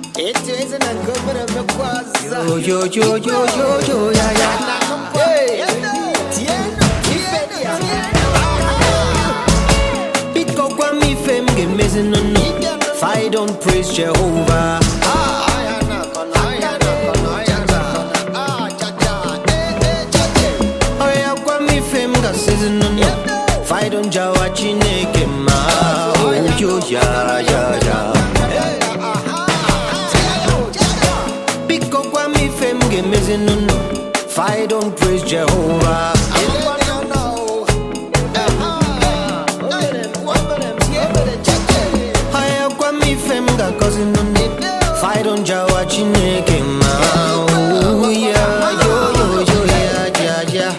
It isn't a good bit of a quaz. Yo, yeah, yeah. Hey, Pico kwa mi fem ge mezi no no. If I don't praise Jehovah, oya kwa mi fem ga sezi no no. If I don't jawa chineke ma, oh yo yeah. Pico kwa mi fem ge mezi no no. If I don't praise Jehovah. If I don't jawa chineke ma, oh yeah, yeah.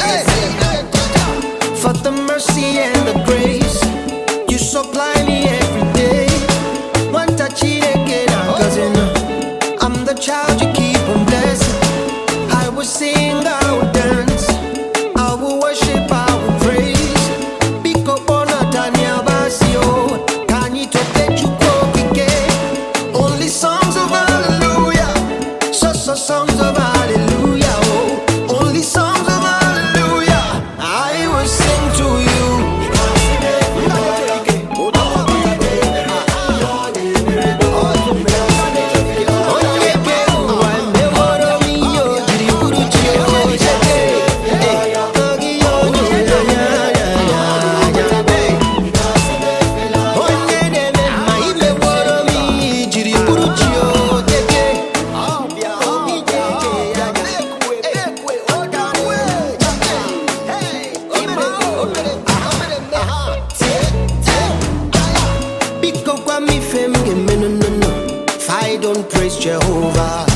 For the mercy and the grace you supply me every day. One touch chineke na cousin, I'm the child you keep on blessing. I will sing, I will dance, I will worship, I will praise. Biko bona tanya basio, kanyi tope chuko kike. Only songs of hallelujah, songs of hallelujah, oh. Only songs of hallelujah, I will sing to you. If I don't praise Jehovah,